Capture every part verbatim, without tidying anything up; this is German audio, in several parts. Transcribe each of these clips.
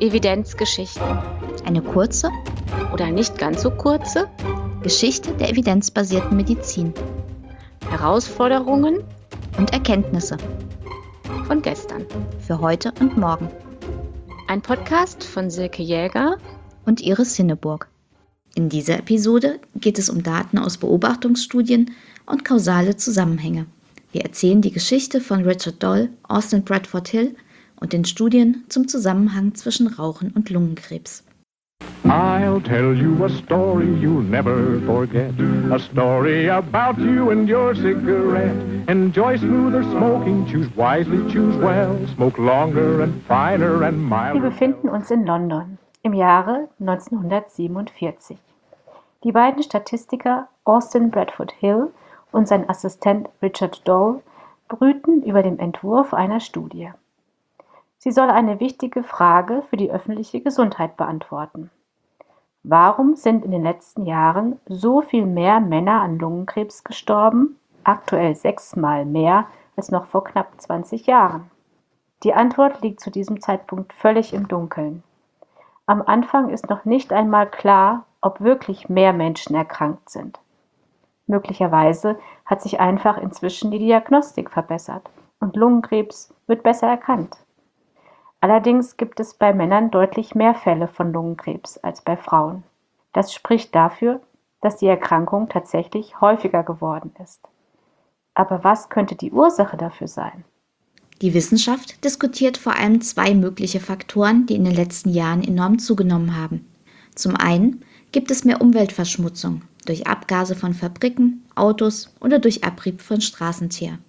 Evidenzgeschichten. Eine kurze Oder nicht ganz so kurze Geschichte der evidenzbasierten Medizin Herausforderungen und Erkenntnisse von gestern. für heute und morgen Ein Podcast von Silke Jäger und Iris Hinneburg. In dieser Episode geht es um Daten aus Beobachtungsstudien und kausale Zusammenhänge. Wir erzählen die Geschichte von Richard Doll, Austin Bradford Hill und den Studien zum Zusammenhang zwischen Rauchen und Lungenkrebs. I'll tell you a story you'll never forget. A story about you and your cigarette. Enjoy smoother smoking, choose wisely, choose well. Smoke longer and finer and milder. Wir befinden uns in London im Jahre neunzehnhundertsiebenundvierzig. Die beiden Statistiker Austin Bradford Hill und sein Assistent Richard Doll brüten über dem Entwurf einer Studie. Sie soll eine wichtige Frage für die öffentliche Gesundheit beantworten. Warum sind in den letzten Jahren so viel mehr Männer an Lungenkrebs gestorben, aktuell sechsmal mehr als noch vor knapp zwanzig Jahren? Die Antwort liegt zu diesem Zeitpunkt völlig im Dunkeln. Am Anfang ist noch nicht einmal klar, ob wirklich mehr Menschen erkrankt sind. Möglicherweise hat sich einfach inzwischen die Diagnostik verbessert und Lungenkrebs wird besser erkannt. Allerdings gibt es bei Männern deutlich mehr Fälle von Lungenkrebs als bei Frauen. Das spricht dafür, dass die Erkrankung tatsächlich häufiger geworden ist. Aber was könnte die Ursache dafür sein? Die Wissenschaft diskutiert vor allem zwei mögliche Faktoren, die in den letzten Jahren enorm zugenommen haben. Zum einen gibt es mehr Umweltverschmutzung durch Abgase von Fabriken, Autos oder durch Abrieb von Straßenteer.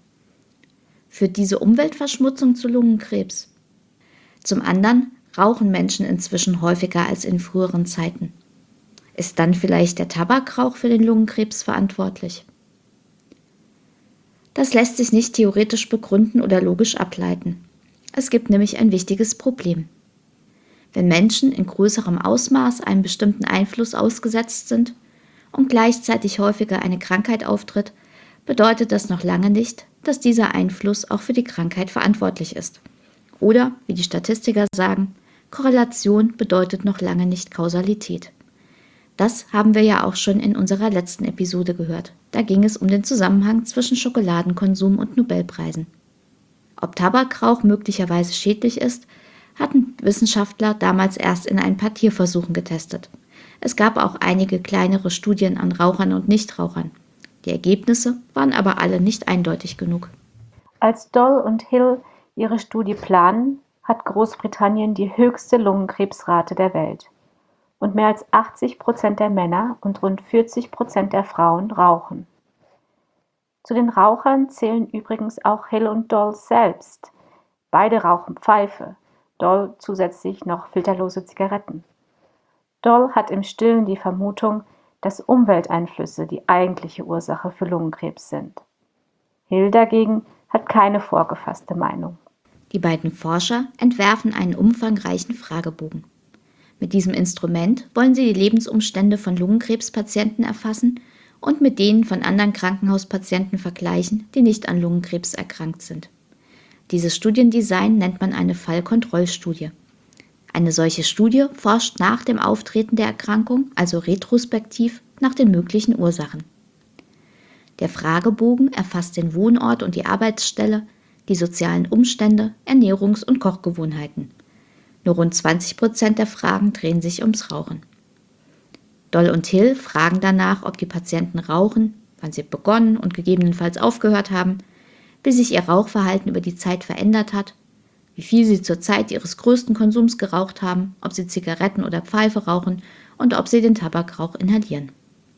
Führt diese Umweltverschmutzung zu Lungenkrebs? Zum anderen rauchen Menschen inzwischen häufiger als in früheren Zeiten. Ist dann vielleicht der Tabakrauch für den Lungenkrebs verantwortlich? Das lässt sich nicht theoretisch begründen oder logisch ableiten. Es gibt nämlich ein wichtiges Problem. Wenn Menschen in größerem Ausmaß einem bestimmten Einfluss ausgesetzt sind und gleichzeitig häufiger eine Krankheit auftritt, bedeutet das noch lange nicht, dass dieser Einfluss auch für die Krankheit verantwortlich ist. Oder, wie die Statistiker sagen, Korrelation bedeutet noch lange nicht Kausalität. Das haben wir ja auch schon in unserer letzten Episode gehört. Da ging es um den Zusammenhang zwischen Schokoladenkonsum und Nobelpreisen. Ob Tabakrauch möglicherweise schädlich ist, hatten Wissenschaftler damals erst in ein paar Tierversuchen getestet. Es gab auch einige kleinere Studien an Rauchern und Nichtrauchern. Die Ergebnisse waren aber alle nicht eindeutig genug. Als Doll und Hill ihre Studie planen, hat Großbritannien die höchste Lungenkrebsrate der Welt. Und mehr als achtzig Prozent der Männer und rund vierzig Prozent der Frauen rauchen. Zu den Rauchern zählen übrigens auch Hill und Doll selbst. Beide rauchen Pfeife, Doll zusätzlich noch filterlose Zigaretten. Doll hat im Stillen die Vermutung, dass Umwelteinflüsse die eigentliche Ursache für Lungenkrebs sind. Hill dagegen hat keine vorgefasste Meinung. Die beiden Forscher entwerfen einen umfangreichen Fragebogen. Mit diesem Instrument wollen sie die Lebensumstände von Lungenkrebspatienten erfassen und mit denen von anderen Krankenhauspatienten vergleichen, die nicht an Lungenkrebs erkrankt sind. Dieses Studiendesign nennt man eine Fallkontrollstudie. Eine solche Studie forscht nach dem Auftreten der Erkrankung, also retrospektiv, nach den möglichen Ursachen. Der Fragebogen erfasst den Wohnort und die Arbeitsstelle, die sozialen Umstände, Ernährungs- und Kochgewohnheiten. Nur rund zwanzig Prozent der Fragen drehen sich ums Rauchen. Doll und Hill fragen danach, ob die Patienten rauchen, wann sie begonnen und gegebenenfalls aufgehört haben, wie sich ihr Rauchverhalten über die Zeit verändert hat, wie viel sie zur Zeit ihres größten Konsums geraucht haben, ob sie Zigaretten oder Pfeife rauchen und ob sie den Tabakrauch inhalieren.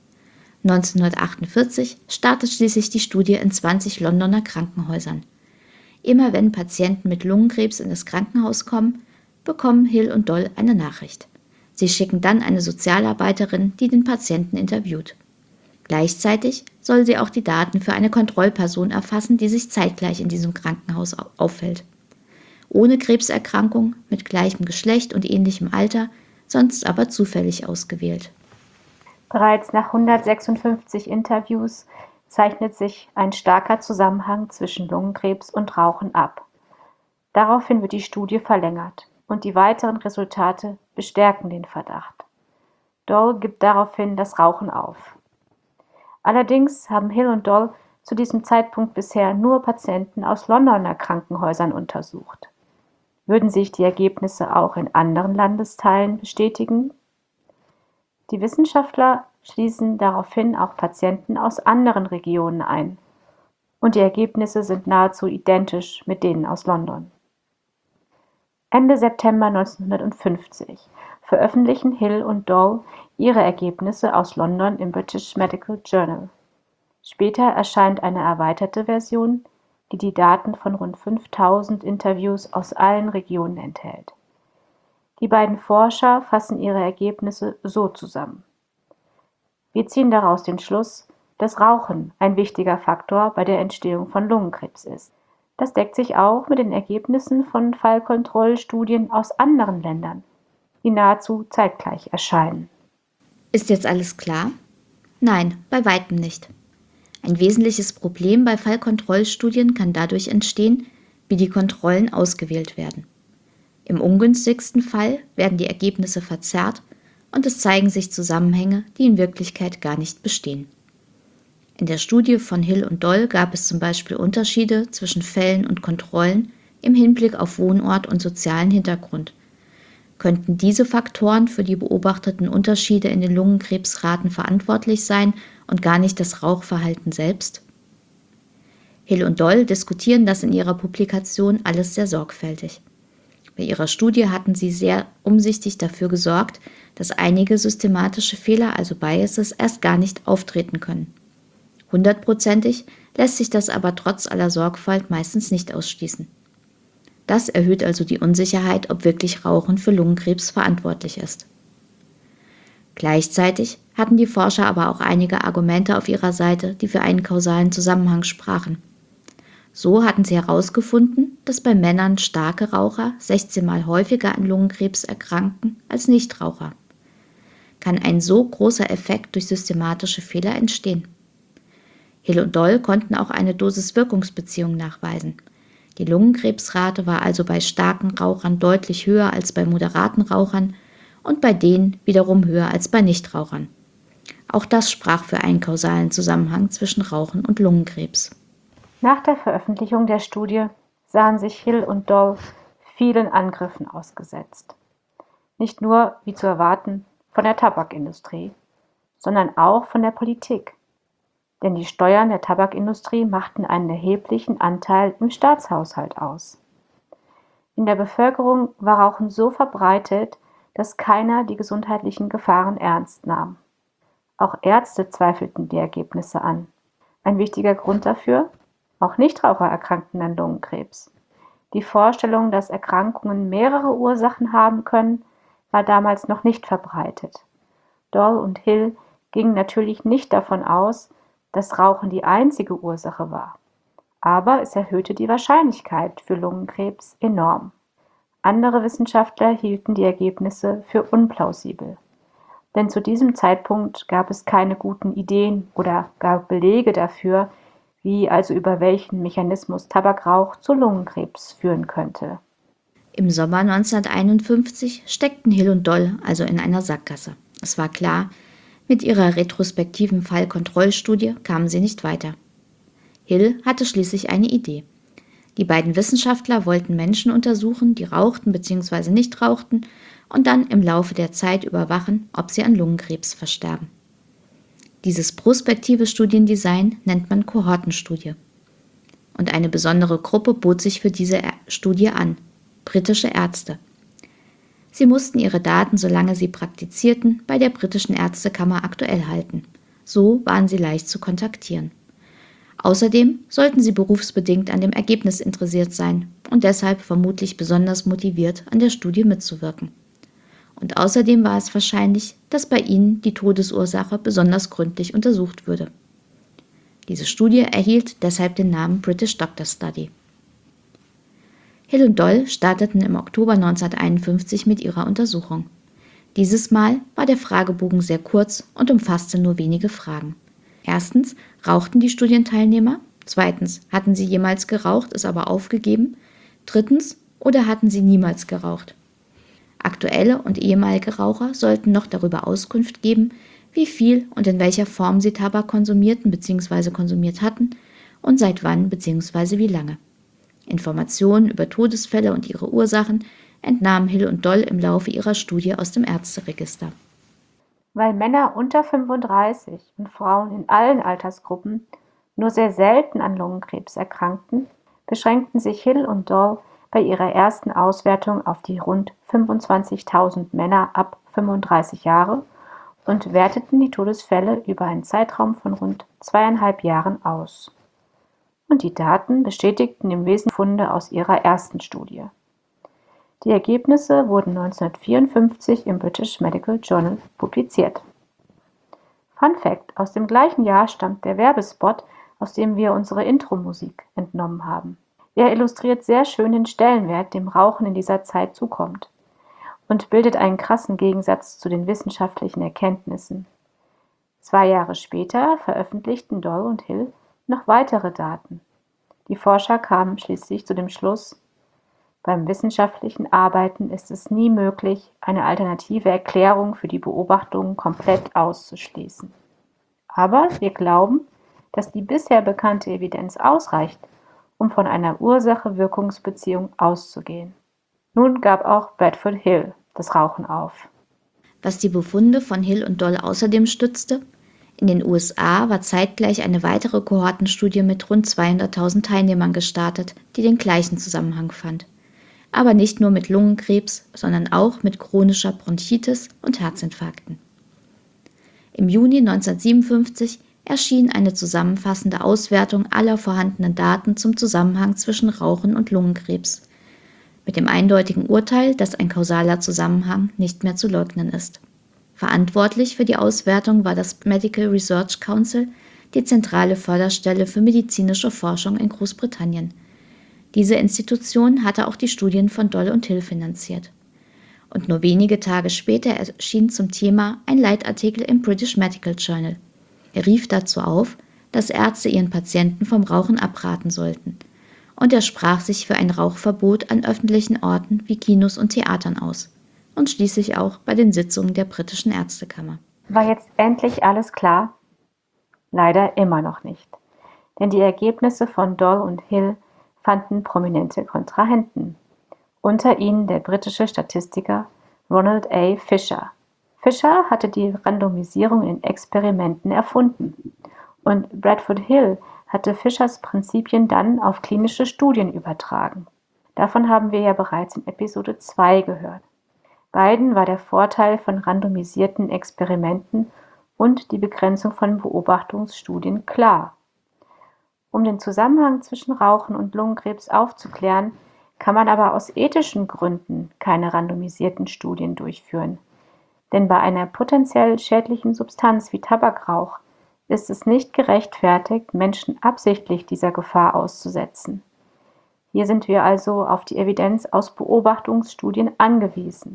neunzehnhundertachtundvierzig startet schließlich die Studie in zwanzig Londoner Krankenhäusern. Immer wenn Patienten mit Lungenkrebs in das Krankenhaus kommen, bekommen Hill und Doll eine Nachricht. Sie schicken dann eine Sozialarbeiterin, die den Patienten interviewt. Gleichzeitig soll sie auch die Daten für eine Kontrollperson erfassen, die sich zeitgleich in diesem Krankenhaus auffällt. Ohne Krebserkrankung, mit gleichem Geschlecht und ähnlichem Alter, sonst aber zufällig ausgewählt. Bereits nach hundertsechsundfünfzig Interviews zeichnet sich ein starker Zusammenhang zwischen Lungenkrebs und Rauchen ab. Daraufhin wird die Studie verlängert und die weiteren Resultate bestärken den Verdacht. Doll gibt daraufhin das Rauchen auf. Allerdings haben Hill und Doll zu diesem Zeitpunkt bisher nur Patienten aus Londoner Krankenhäusern untersucht. Würden sich die Ergebnisse auch in anderen Landesteilen bestätigen? Die Wissenschaftler schließen daraufhin auch Patienten aus anderen Regionen ein. Und die Ergebnisse sind nahezu identisch mit denen aus London. Ende September neunzehnhundertfünfzig veröffentlichen Hill und Doll ihre Ergebnisse aus London im British Medical Journal. Später erscheint eine erweiterte Version, die die Daten von rund fünftausend Interviews aus allen Regionen enthält. Die beiden Forscher fassen ihre Ergebnisse so zusammen: Wir ziehen daraus den Schluss, dass Rauchen ein wichtiger Faktor bei der Entstehung von Lungenkrebs ist. Das deckt sich auch mit den Ergebnissen von Fallkontrollstudien aus anderen Ländern, die nahezu zeitgleich erscheinen. Ist jetzt alles klar? Nein, bei weitem nicht. Ein wesentliches Problem bei Fallkontrollstudien kann dadurch entstehen, wie die Kontrollen ausgewählt werden. Im ungünstigsten Fall werden die Ergebnisse verzerrt und es zeigen sich Zusammenhänge, die in Wirklichkeit gar nicht bestehen. In der Studie von Hill und Doll gab es zum Beispiel Unterschiede zwischen Fällen und Kontrollen im Hinblick auf Wohnort und sozialen Hintergrund. Könnten diese Faktoren für die beobachteten Unterschiede in den Lungenkrebsraten verantwortlich sein und gar nicht das Rauchverhalten selbst? Hill und Doll diskutieren das in ihrer Publikation alles sehr sorgfältig. Bei ihrer Studie hatten sie sehr umsichtig dafür gesorgt, dass einige systematische Fehler, also Biases, erst gar nicht auftreten können. Hundertprozentig lässt sich das aber trotz aller Sorgfalt meistens nicht ausschließen. Das erhöht also die Unsicherheit, ob wirklich Rauchen für Lungenkrebs verantwortlich ist. Gleichzeitig hatten die Forscher aber auch einige Argumente auf ihrer Seite, die für einen kausalen Zusammenhang sprachen. So hatten sie herausgefunden, dass bei Männern starke Raucher sechzehn Mal häufiger an Lungenkrebs erkranken als Nichtraucher. Kann ein so großer Effekt durch systematische Fehler entstehen? Hill und Doll konnten auch eine Dosis-Wirkungsbeziehung nachweisen. Die Lungenkrebsrate war also bei starken Rauchern deutlich höher als bei moderaten Rauchern und bei denen wiederum höher als bei Nichtrauchern. Auch das sprach für einen kausalen Zusammenhang zwischen Rauchen und Lungenkrebs. Nach der Veröffentlichung der Studie sahen sich Hill und Doll vielen Angriffen ausgesetzt. Nicht nur, wie zu erwarten, von der Tabakindustrie, sondern auch von der Politik. Denn die Steuern der Tabakindustrie machten einen erheblichen Anteil im Staatshaushalt aus. In der Bevölkerung war Rauchen so verbreitet, dass keiner die gesundheitlichen Gefahren ernst nahm. Auch Ärzte zweifelten die Ergebnisse an. Ein wichtiger Grund dafür: Auch Nichtraucher erkrankten an Lungenkrebs. Die Vorstellung, dass Erkrankungen mehrere Ursachen haben können, war damals noch nicht verbreitet. Doll und Hill gingen natürlich nicht davon aus, dass Rauchen die einzige Ursache war. Aber es erhöhte die Wahrscheinlichkeit für Lungenkrebs enorm. Andere Wissenschaftler hielten die Ergebnisse für unplausibel. Denn zu diesem Zeitpunkt gab es keine guten Ideen oder gar Belege dafür, wie also über welchen Mechanismus Tabakrauch zu Lungenkrebs führen könnte. Im Sommer neunzehnhunderteinundfünfzig steckten Hill und Doll also in einer Sackgasse. Es war klar, mit ihrer retrospektiven Fallkontrollstudie kamen sie nicht weiter. Hill hatte schließlich eine Idee. Die beiden Wissenschaftler wollten Menschen untersuchen, die rauchten bzw. nicht rauchten und dann im Laufe der Zeit überwachen, ob sie an Lungenkrebs versterben. Dieses prospektive Studiendesign nennt man Kohortenstudie. Und eine besondere Gruppe bot sich für diese Studie an: britische Ärzte. Sie mussten ihre Daten, solange sie praktizierten, bei der britischen Ärztekammer aktuell halten. So waren sie leicht zu kontaktieren. Außerdem sollten sie berufsbedingt an dem Ergebnis interessiert sein und deshalb vermutlich besonders motiviert, an der Studie mitzuwirken. Und außerdem war es wahrscheinlich, dass bei ihnen die Todesursache besonders gründlich untersucht würde. Diese Studie erhielt deshalb den Namen British Doctor Study. Hill und Doll starteten im Oktober neunzehnhunderteinundfünfzig mit ihrer Untersuchung. Dieses Mal war der Fragebogen sehr kurz und umfasste nur wenige Fragen. Erstens, rauchten die Studienteilnehmer? Zweitens, hatten sie jemals geraucht, es aber aufgegeben? Drittens, oder hatten sie niemals geraucht? Aktuelle und ehemalige Raucher sollten noch darüber Auskunft geben, wie viel und in welcher Form sie Tabak konsumierten bzw. konsumiert hatten und seit wann bzw. wie lange. Informationen über Todesfälle und ihre Ursachen entnahmen Hill und Doll im Laufe ihrer Studie aus dem Ärzteregister. Weil Männer unter fünfunddreißig und Frauen in allen Altersgruppen nur sehr selten an Lungenkrebs erkrankten, beschränkten sich Hill und Doll bei ihrer ersten Auswertung auf die rund fünfundzwanzigtausend Männer ab fünfunddreißig Jahre und werteten die Todesfälle über einen Zeitraum von rund zweieinhalb Jahren aus. Und die Daten bestätigten im Wesentlichen Funde aus ihrer ersten Studie. Die Ergebnisse wurden neunzehnhundertvierundfünfzig im British Medical Journal publiziert. Fun Fact: Aus dem gleichen Jahr stammt der Werbespot, aus dem wir unsere Intro-Musik entnommen haben. Er illustriert sehr schön den Stellenwert, dem Rauchen in dieser Zeit zukommt, und bildet einen krassen Gegensatz zu den wissenschaftlichen Erkenntnissen. Zwei Jahre später veröffentlichten Doll und Hill noch weitere Daten. Die Forscher kamen schließlich zu dem Schluss: Beim wissenschaftlichen Arbeiten ist es nie möglich, eine alternative Erklärung für die Beobachtungen komplett auszuschließen. Aber wir glauben, dass die bisher bekannte Evidenz ausreicht, um von einer Ursache-Wirkungsbeziehung auszugehen. Nun gab auch Bradford Hill das Rauchen auf. Was die Befunde von Hill und Doll außerdem stützte: In den U S A war zeitgleich eine weitere Kohortenstudie mit rund zweihunderttausend Teilnehmern gestartet, die den gleichen Zusammenhang fand. Aber nicht nur mit Lungenkrebs, sondern auch mit chronischer Bronchitis und Herzinfarkten. Im Juni neunzehnhundertsiebenundfünfzig erschien eine zusammenfassende Auswertung aller vorhandenen Daten zum Zusammenhang zwischen Rauchen und Lungenkrebs, mit dem eindeutigen Urteil, dass ein kausaler Zusammenhang nicht mehr zu leugnen ist. Verantwortlich für die Auswertung war das Medical Research Council, die zentrale Förderstelle für medizinische Forschung in Großbritannien. Diese Institution hatte auch die Studien von Doll und Hill finanziert. Und nur wenige Tage später erschien zum Thema ein Leitartikel im British Medical Journal. Er rief dazu auf, dass Ärzte ihren Patienten vom Rauchen abraten sollten. Und er sprach sich für ein Rauchverbot an öffentlichen Orten wie Kinos und Theatern aus. Und schließlich auch bei den Sitzungen der britischen Ärztekammer. War jetzt endlich alles klar? Leider immer noch nicht. Denn die Ergebnisse von Doll und Hill fanden prominente Kontrahenten. Unter ihnen der britische Statistiker Ronald A. Fisher. Fisher hatte die Randomisierung in Experimenten erfunden. Und Bradford Hill hatte Fishers Prinzipien dann auf klinische Studien übertragen. Davon haben wir ja bereits in Episode zwei gehört. Beiden war der Vorteil von randomisierten Experimenten und die Begrenzung von Beobachtungsstudien klar. Um den Zusammenhang zwischen Rauchen und Lungenkrebs aufzuklären, kann man aber aus ethischen Gründen keine randomisierten Studien durchführen. Denn bei einer potenziell schädlichen Substanz wie Tabakrauch ist es nicht gerechtfertigt, Menschen absichtlich dieser Gefahr auszusetzen. Hier sind wir also auf die Evidenz aus Beobachtungsstudien angewiesen.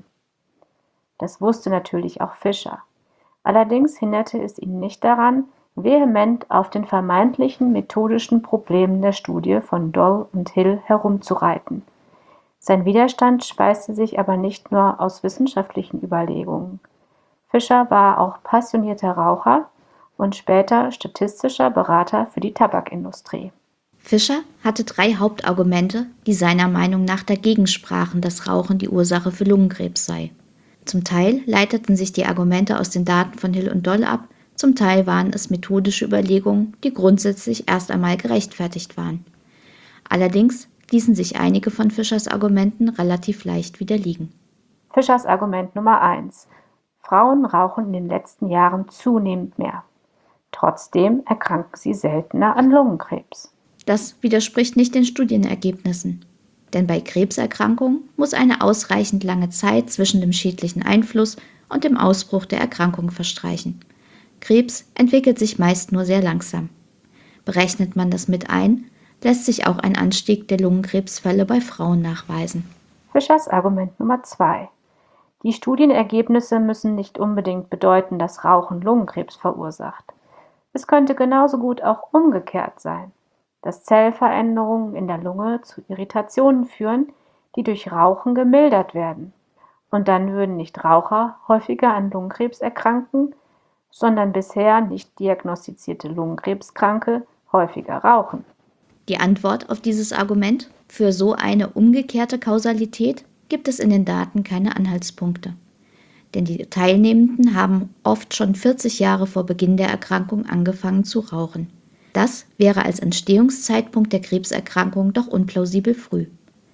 Das wusste natürlich auch Fisher. Allerdings hinderte es ihn nicht daran, vehement auf den vermeintlichen methodischen Problemen der Studie von Doll und Hill herumzureiten. Sein Widerstand speiste sich aber nicht nur aus wissenschaftlichen Überlegungen. Fisher war auch passionierter Raucher und später statistischer Berater für die Tabakindustrie. Fisher hatte drei Hauptargumente, die seiner Meinung nach dagegen sprachen, dass Rauchen die Ursache für Lungenkrebs sei. Zum Teil leiteten sich die Argumente aus den Daten von Hill und Doll ab, zum Teil waren es methodische Überlegungen, die grundsätzlich erst einmal gerechtfertigt waren. Allerdings ließen sich einige von Fishers Argumenten relativ leicht widerlegen. Fishers Argument Nummer eins: Frauen rauchen in den letzten Jahren zunehmend mehr. Trotzdem erkranken sie seltener an Lungenkrebs. Das widerspricht nicht den Studienergebnissen. Denn bei Krebserkrankungen muss eine ausreichend lange Zeit zwischen dem schädlichen Einfluss und dem Ausbruch der Erkrankung verstreichen. Krebs entwickelt sich meist nur sehr langsam. Berechnet man das mit ein, lässt sich auch ein Anstieg der Lungenkrebsfälle bei Frauen nachweisen. Fishers Argument Nummer zwei: Die Studienergebnisse müssen nicht unbedingt bedeuten, dass Rauchen Lungenkrebs verursacht. Es könnte genauso gut auch umgekehrt sein, dass Zellveränderungen in der Lunge zu Irritationen führen, die durch Rauchen gemildert werden. Und dann würden nicht Raucher häufiger an Lungenkrebs erkranken, sondern bisher nicht diagnostizierte Lungenkrebskranke häufiger rauchen. Die Antwort auf dieses Argument für so eine umgekehrte Kausalität gibt es in den Daten keine Anhaltspunkte. Denn die Teilnehmenden haben oft schon vierzig Jahre vor Beginn der Erkrankung angefangen zu rauchen. Das wäre als Entstehungszeitpunkt der Krebserkrankung doch unplausibel früh.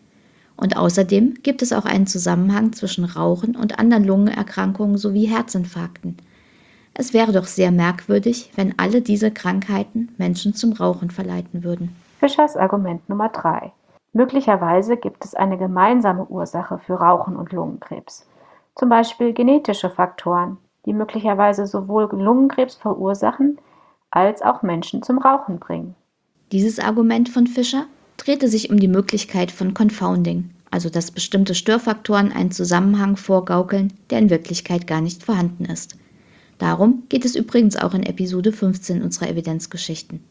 Und außerdem gibt es auch einen Zusammenhang zwischen Rauchen und anderen Lungenerkrankungen sowie Herzinfarkten. Es wäre doch sehr merkwürdig, wenn alle diese Krankheiten Menschen zum Rauchen verleiten würden. Fischers Argument Nummer drei. Möglicherweise gibt es eine gemeinsame Ursache für Rauchen und Lungenkrebs. Zum Beispiel genetische Faktoren, die möglicherweise sowohl Lungenkrebs verursachen, als auch Menschen zum Rauchen bringen. Dieses Argument von Fischer drehte sich um die Möglichkeit von Confounding, also dass bestimmte Störfaktoren einen Zusammenhang vorgaukeln, der in Wirklichkeit gar nicht vorhanden ist. Darum geht es übrigens auch in Episode fünfzehn unserer Evidenzgeschichten.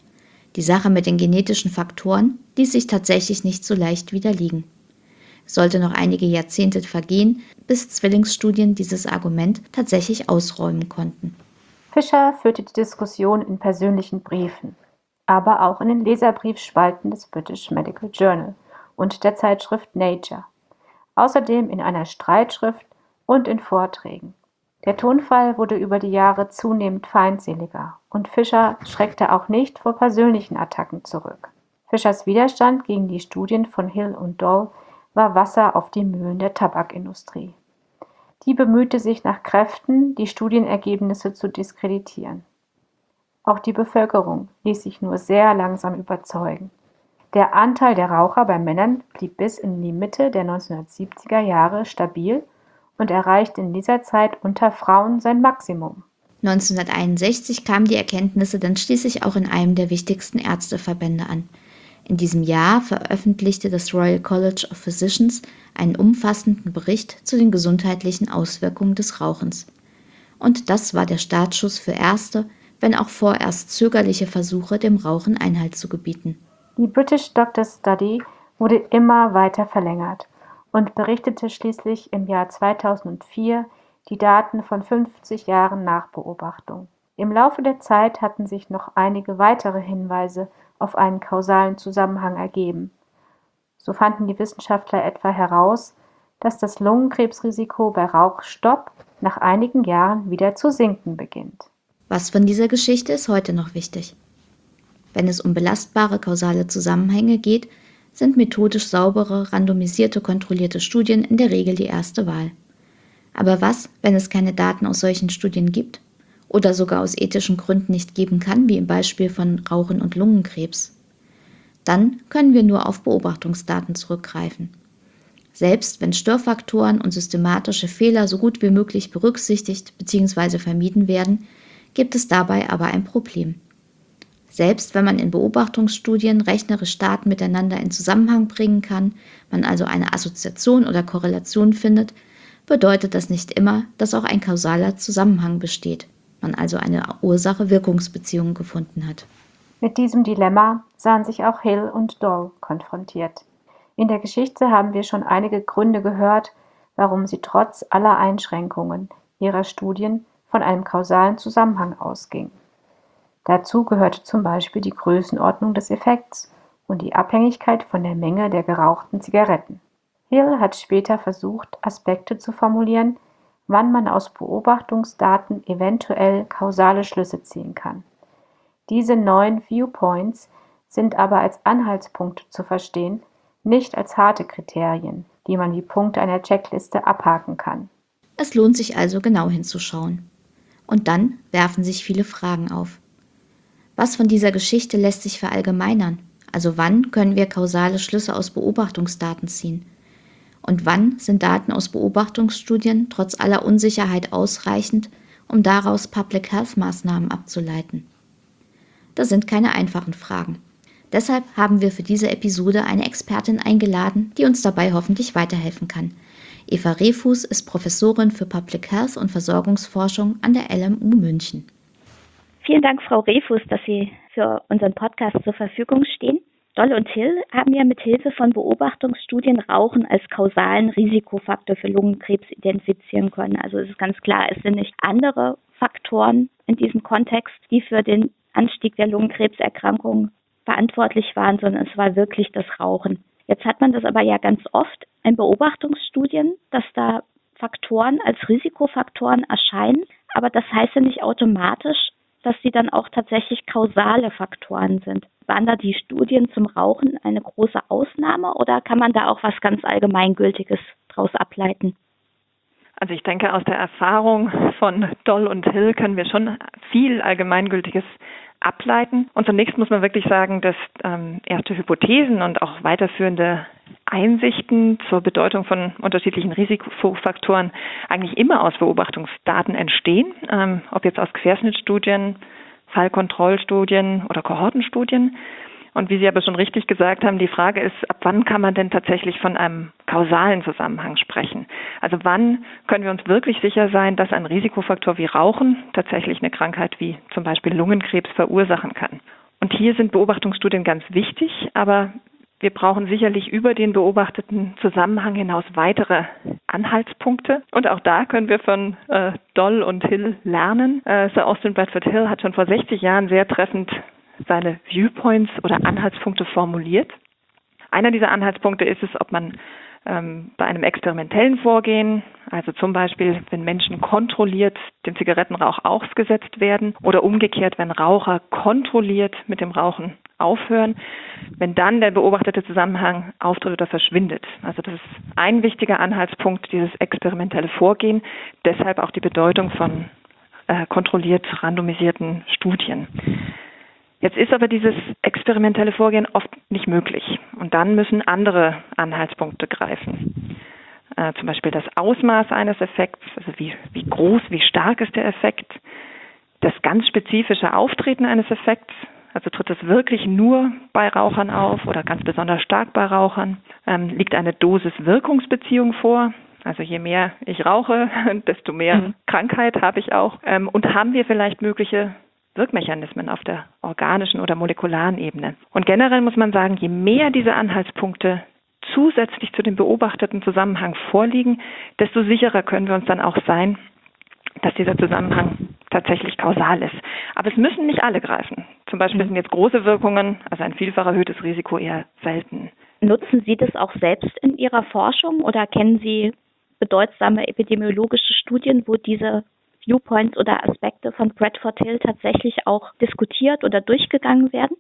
Die Sache mit den genetischen Faktoren ließ sich tatsächlich nicht so leicht widerlegen. Es sollte noch einige Jahrzehnte vergehen, bis Zwillingsstudien dieses Argument tatsächlich ausräumen konnten. Fischer führte die Diskussion in persönlichen Briefen, aber auch in den Leserbriefspalten des British Medical Journal und der Zeitschrift Nature, außerdem in einer Streitschrift und in Vorträgen. Der Tonfall wurde über die Jahre zunehmend feindseliger und Fischer schreckte auch nicht vor persönlichen Attacken zurück. Fischers Widerstand gegen die Studien von Hill und Doll war Wasser auf die Mühlen der Tabakindustrie. Die bemühte sich nach Kräften, die Studienergebnisse zu diskreditieren. Auch die Bevölkerung ließ sich nur sehr langsam überzeugen. Der Anteil der Raucher bei Männern blieb bis in die Mitte der neunzehnhundertsiebziger Jahre stabil und erreichte in dieser Zeit unter Frauen sein Maximum. neunzehnhunderteinundsechzig kamen die Erkenntnisse dann schließlich auch in einem der wichtigsten Ärzteverbände an. In diesem Jahr veröffentlichte das Royal College of Physicians einen umfassenden Bericht zu den gesundheitlichen Auswirkungen des Rauchens. Und das war der Startschuss für erste, wenn auch vorerst zögerliche Versuche, dem Rauchen Einhalt zu gebieten. Die British Doctors Study wurde immer weiter verlängert und berichtete schließlich im Jahr zweitausendvier die Daten von fünfzig Jahren Nachbeobachtung. Im Laufe der Zeit hatten sich noch einige weitere Hinweise auf einen kausalen Zusammenhang ergeben. So fanden die Wissenschaftler etwa heraus, dass das Lungenkrebsrisiko bei Rauchstopp nach einigen Jahren wieder zu sinken beginnt. Was von dieser Geschichte ist heute noch wichtig? Wenn es um belastbare kausale Zusammenhänge geht, sind methodisch saubere, randomisierte, kontrollierte Studien in der Regel die erste Wahl. Aber was, wenn es keine Daten aus solchen Studien gibt oder sogar aus ethischen Gründen nicht geben kann, wie im Beispiel von Rauchen und Lungenkrebs? Dann können wir nur auf Beobachtungsdaten zurückgreifen. Selbst wenn Störfaktoren und systematische Fehler so gut wie möglich berücksichtigt bzw. vermieden werden, gibt es dabei aber ein Problem. Selbst wenn man in Beobachtungsstudien rechnerisch Daten miteinander in Zusammenhang bringen kann, man also eine Assoziation oder Korrelation findet, bedeutet das nicht immer, dass auch ein kausaler Zusammenhang besteht, man also eine Ursache-Wirkungsbeziehung gefunden hat. Mit diesem Dilemma sahen sich auch Hill und Doll konfrontiert. In der Geschichte haben wir schon einige Gründe gehört, warum sie trotz aller Einschränkungen ihrer Studien von einem kausalen Zusammenhang ausging. Dazu gehörte zum Beispiel die Größenordnung des Effekts und die Abhängigkeit von der Menge der gerauchten Zigaretten. Hill hat später versucht, Aspekte zu formulieren, wann man aus Beobachtungsdaten eventuell kausale Schlüsse ziehen kann. Diese neuen Viewpoints sind aber als Anhaltspunkte zu verstehen, nicht als harte Kriterien, die man wie Punkte einer Checkliste abhaken kann. Es lohnt sich also genau hinzuschauen. Und dann werfen sich viele Fragen auf. Was von dieser Geschichte lässt sich verallgemeinern? Also wann können wir kausale Schlüsse aus Beobachtungsdaten ziehen? Und wann sind Daten aus Beobachtungsstudien trotz aller Unsicherheit ausreichend, um daraus Public Health Maßnahmen abzuleiten? Das sind keine einfachen Fragen. Deshalb haben wir für diese Episode eine Expertin eingeladen, die uns dabei hoffentlich weiterhelfen kann. Eva Rehfuß ist Professorin für Public Health und Versorgungsforschung an der L M U München. Vielen Dank, Frau Rehfuß, dass Sie für unseren Podcast zur Verfügung stehen. Doll und Hill haben ja mit Hilfe von Beobachtungsstudien Rauchen als kausalen Risikofaktor für Lungenkrebs identifizieren können. Also es ist ganz klar, es sind nicht andere Faktoren in diesem Kontext, die für den Anstieg der Lungenkrebserkrankungen verantwortlich waren, sondern es war wirklich das Rauchen. Jetzt hat man das aber ja ganz oft in Beobachtungsstudien, dass da Faktoren als Risikofaktoren erscheinen, aber das heißt ja nicht automatisch, dass sie dann auch tatsächlich kausale Faktoren sind. Waren da die Studien zum Rauchen eine große Ausnahme oder kann man da auch was ganz Allgemeingültiges draus ableiten? Also ich denke, aus der Erfahrung von Doll und Hill können wir schon viel Allgemeingültiges ableiten. Und zunächst muss man wirklich sagen, dass ähm, erste Hypothesen und auch weiterführende Einsichten zur Bedeutung von unterschiedlichen Risikofaktoren eigentlich immer aus Beobachtungsdaten entstehen, ähm, ob jetzt aus Querschnittstudien, Fallkontrollstudien oder Kohortenstudien. Und wie Sie aber schon richtig gesagt haben, die Frage ist, ab wann kann man denn tatsächlich von einem kausalen Zusammenhang sprechen? Also wann können wir uns wirklich sicher sein, dass ein Risikofaktor wie Rauchen tatsächlich eine Krankheit wie zum Beispiel Lungenkrebs verursachen kann? Und hier sind Beobachtungsstudien ganz wichtig, aber wir brauchen sicherlich über den beobachteten Zusammenhang hinaus weitere Anhaltspunkte. Und auch da können wir von äh, Doll und Hill lernen. Äh, Sir Austin Bradford Hill hat schon vor sechzig Jahren sehr treffend seine Viewpoints oder Anhaltspunkte formuliert. Einer dieser Anhaltspunkte ist es, ob man ähm, bei einem experimentellen Vorgehen, also zum Beispiel, wenn Menschen kontrolliert dem Zigarettenrauch ausgesetzt werden oder umgekehrt, wenn Raucher kontrolliert mit dem Rauchen aufhören, wenn dann der beobachtete Zusammenhang auftritt oder verschwindet. Also das ist ein wichtiger Anhaltspunkt, dieses experimentelle Vorgehen, deshalb auch die Bedeutung von äh, kontrolliert randomisierten Studien. Jetzt ist aber dieses experimentelle Vorgehen oft nicht möglich und dann müssen andere Anhaltspunkte greifen. Äh, zum Beispiel das Ausmaß eines Effekts, also wie, wie groß, wie stark ist der Effekt, das ganz spezifische Auftreten eines Effekts, also tritt es wirklich nur bei Rauchern auf oder ganz besonders stark bei Rauchern, ähm, liegt eine Dosis-Wirkungsbeziehung vor. Also je mehr ich rauche, desto mehr mhm. Krankheit habe ich auch. Ähm, und haben wir vielleicht mögliche Wirkmechanismen auf der organischen oder molekularen Ebene. Und generell muss man sagen, je mehr diese Anhaltspunkte zusätzlich zu dem beobachteten Zusammenhang vorliegen, desto sicherer können wir uns dann auch sein, dass dieser Zusammenhang tatsächlich kausal ist. Aber es müssen nicht alle greifen. Zum Beispiel sind jetzt große Wirkungen, also ein vielfach erhöhtes Risiko, eher selten. Nutzen Sie das auch selbst in Ihrer Forschung oder kennen Sie bedeutsame epidemiologische Studien, wo diese Viewpoints oder Aspekte von Bradford Hill tatsächlich auch diskutiert oder durchgegangen werden?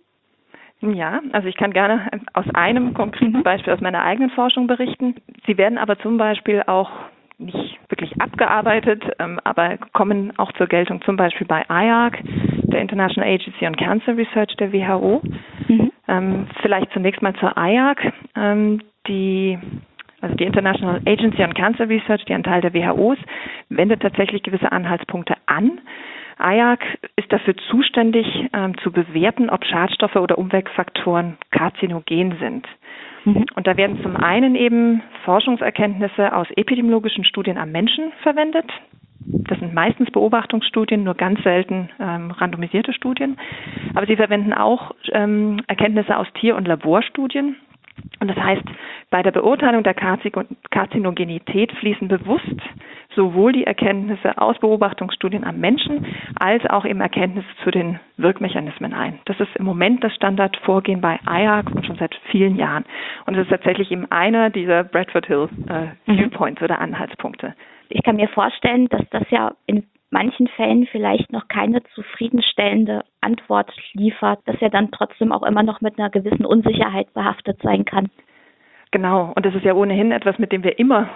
Ja, also ich kann gerne aus einem konkreten Beispiel aus meiner eigenen Forschung berichten. Sie werden aber zum Beispiel auch nicht wirklich abgearbeitet, ähm, aber kommen auch zur Geltung zum Beispiel bei I A R C, der International Agency on Cancer Research der W H O. Mhm. Ähm, vielleicht zunächst mal zur I A R C, ähm, die Also die International Agency on Cancer Research, die ein Teil der W H O ist, wendet tatsächlich gewisse Anhaltspunkte an. I A R C ist dafür zuständig, ähm, zu bewerten, ob Schadstoffe oder Umweltfaktoren karzinogen sind. Mhm. Und da werden zum einen eben Forschungserkenntnisse aus epidemiologischen Studien am Menschen verwendet. Das sind meistens Beobachtungsstudien, nur ganz selten ähm, randomisierte Studien. Aber sie verwenden auch ähm, Erkenntnisse aus Tier- und Laborstudien. Und das heißt, bei der Beurteilung der Karzinogenität fließen bewusst sowohl die Erkenntnisse aus Beobachtungsstudien am Menschen als auch eben Erkenntnisse zu den Wirkmechanismen ein. Das ist im Moment das Standardvorgehen bei I A R C und schon seit vielen Jahren. Und es ist tatsächlich eben einer dieser Bradford Hill äh, Viewpoints oder Anhaltspunkte. Ich kann mir vorstellen, dass das ja in manchen Fällen vielleicht noch keine zufriedenstellende Antwort liefert, dass er dann trotzdem auch immer noch mit einer gewissen Unsicherheit behaftet sein kann. Genau, und das ist ja ohnehin etwas, mit dem wir immer